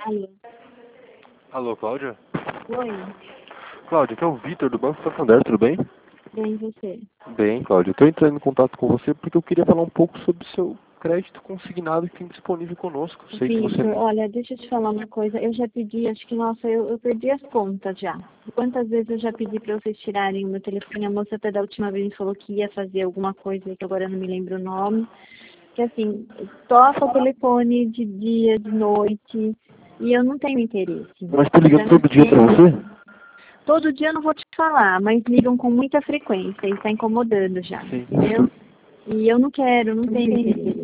Alô? Alô, Cláudia? Oi, Cláudia, aqui é o Vitor do Banco Santander, tudo bem? bem e você? Bem, Cláudia, eu estou entrando em contato com você porque eu queria falar um pouco sobre o seu crédito consignado que tem disponível conosco. Sei que você... Vitor, olha, deixa eu te falar uma coisa. Eu já pedi, acho que, nossa, eu perdi as contas já. Quantas vezes eu já pedi para vocês tirarem o meu telefone? A moça até da última vez falou que ia fazer alguma coisa, que agora eu não me lembro o nome. Que assim, toca o telefone de dia, de noite, e eu não tenho interesse. Mas tô ligando Já não todo dia pra sei. você? Todo dia eu não vou te falar, mas ligam com muita frequência e está incomodando já, Sim. entendeu? E eu não quero, não tenho interesse.